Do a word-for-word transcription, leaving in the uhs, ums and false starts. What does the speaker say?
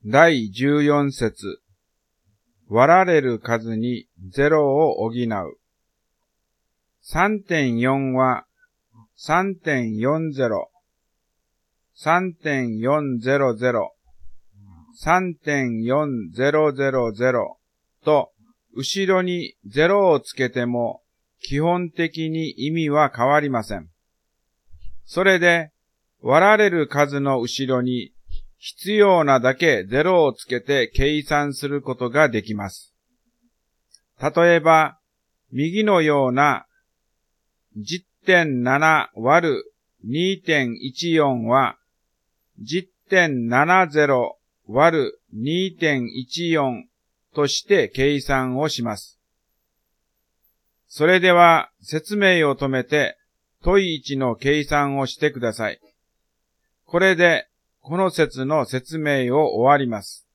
だいじゅうよん節。割られる数にゼロを補う。さんてんよん は さんてんよんゼロ、さんてんよんゼロゼロ、さんてんよんゼロゼロゼロ と後ろにゼロをつけても基本的に意味は変わりません。それで割られる数の後ろに必要なだけゼロをつけて計算することができます。例えば、右のような じゅってんなな 割る にてんいちよん は じゅってんななゼロ 割る にてんいちよん として計算をします。それでは説明を止めて問いいちの計算をしてください。これでこの節の説明を終わります。